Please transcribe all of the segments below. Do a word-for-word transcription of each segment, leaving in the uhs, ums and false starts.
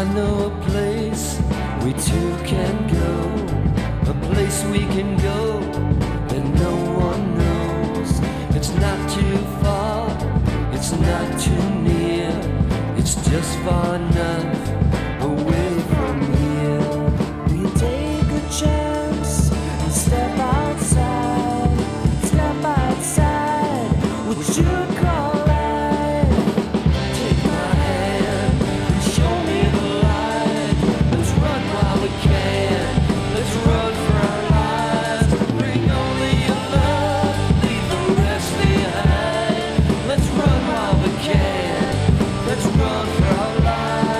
I know a place we two can go, a place we can go that no one knows. It's not too far, it's not too near, it's just far enough away from here. We take a chance and step outside, step outside, what you call life. Take my hand and show me the light. Let's run while we can, let's run for our lives. Bring only your love, leave the rest behind. Let's run while we can, let's run for our lives.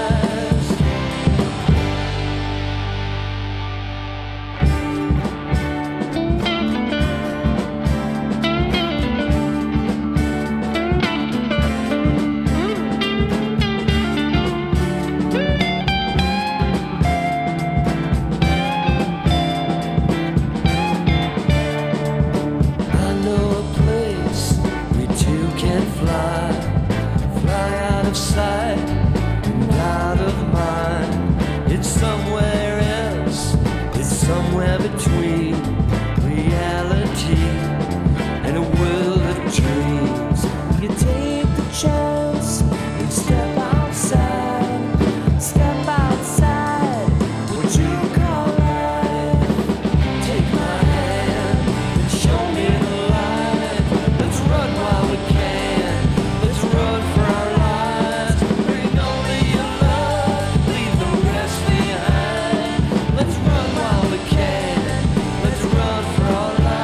I know a place we two can fly, fly out of sight and out of mind. It's somewhere else, it's somewhere between reality and a world of dreams. You take the chance and step outside, step outside, what you call life. Take my hand and show me the light. Let's run while we can, let's run for our lives. Bring only your love, leave the rest behind. Let's run while we can, let's run for our lives.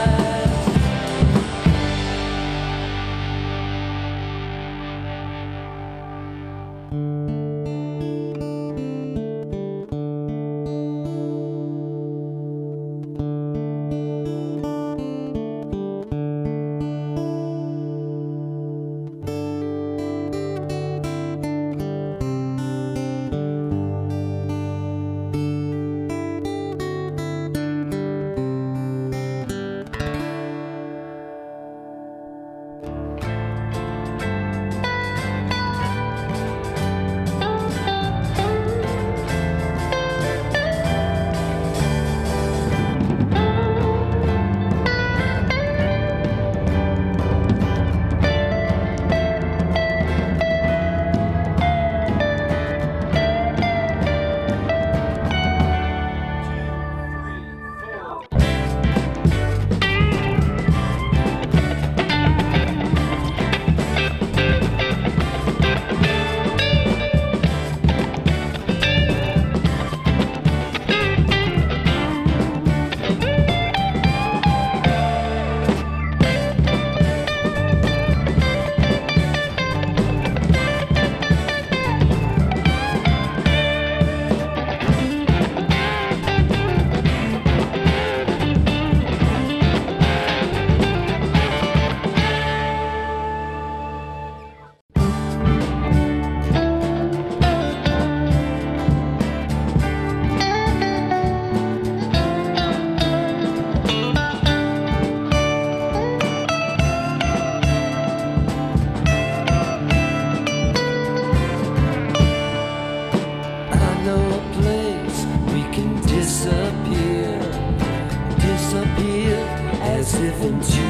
I know a place we can disappear, disappear as if into